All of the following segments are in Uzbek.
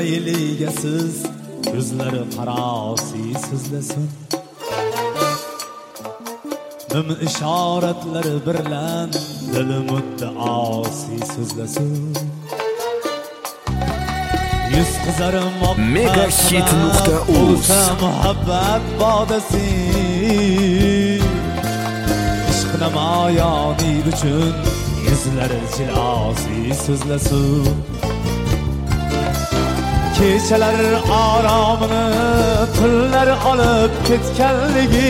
mayli egasiz, ko'zlari qarasi so'zlasin. Mim ishoratlari bilan dili muddaosi so'zlasin. Yuz qizarim Megahit.uz muhabbat bodasi. Ishq namoyoni uchun yuzlari jilosi so'zlasin. Kechalar oromini tunlar olib ketganligi,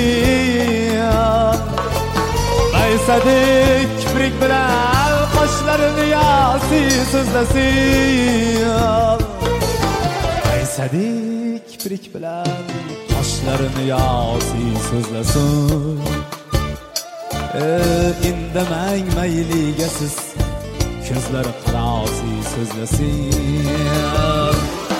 maysadik kiprik bilan qoshlarini yosi so'zlasin. Maysadik kiprik bilan qoshlarini yosi so'zlasin. Indamang mayli egasiz, ko'zlari qarasi so'zlasin.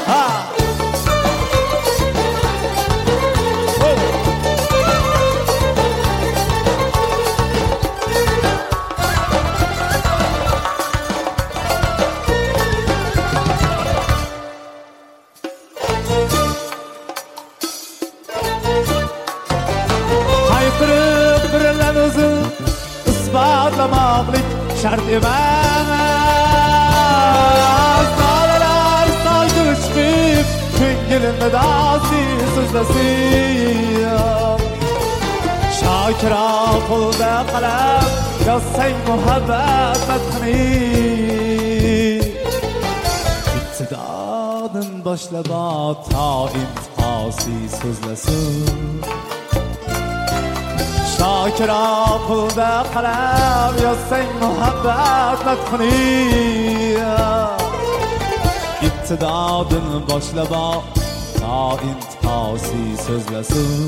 Hayqirib bilan o'zi isbotlamoqlik shart emas. Dolalar soldi chiqib ko'nglimda dosi so'zlasin. Shokira qo'lda qalam yozsang muhabbat matni. İbtidadan boshlab to intihosi so'zlasin. Shokira qo'lda qalam yozsang muhabbat matni. İbtidadan boshlab to intihosi so'zlasin.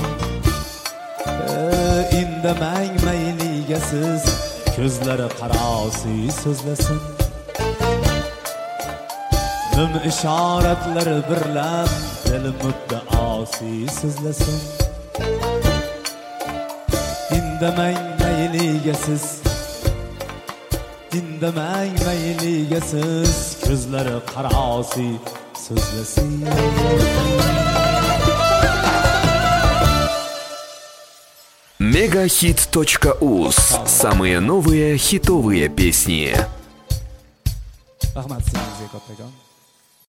Indamang mayli egasiz, ko'zlari qarasi so'zlasin. Mim ishoratlari bilan dili muddaosi so'zlasin. Indamang mayli egasiz, indamang mayli egasiz, ko'zlari qarasi so'zlasin. Megahit.uz. Самые новые хитовые песни. Rahmat sizga kattakon.